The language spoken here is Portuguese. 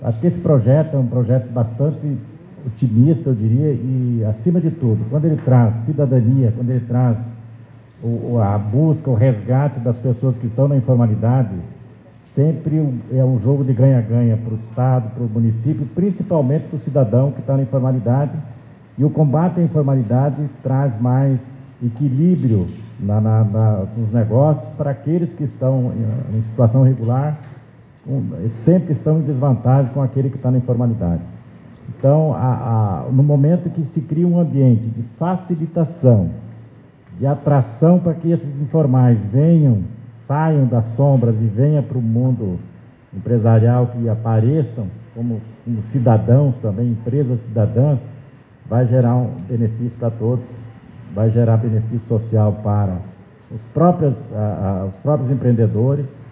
Acho que esse projeto é um projeto bastante otimista, eu diria, e, acima de tudo, quando ele traz cidadania, quando ele traz a busca, o resgate das pessoas que estão na informalidade, sempre é um jogo de ganha-ganha para o Estado, para o município, principalmente para o cidadão que está na informalidade. E o combate à informalidade traz mais equilíbrio nos negócios para aqueles que estão em situação regular, sempre estão em desvantagem com aquele que está na informalidade. Então, no momento que se cria um ambiente de facilitação, de atração para que esses informais saiam das sombras e venham para o mundo empresarial, que apareçam como cidadãos também, empresas cidadãs, vai gerar um benefício para todos, vai gerar benefício social para os próprios empreendedores,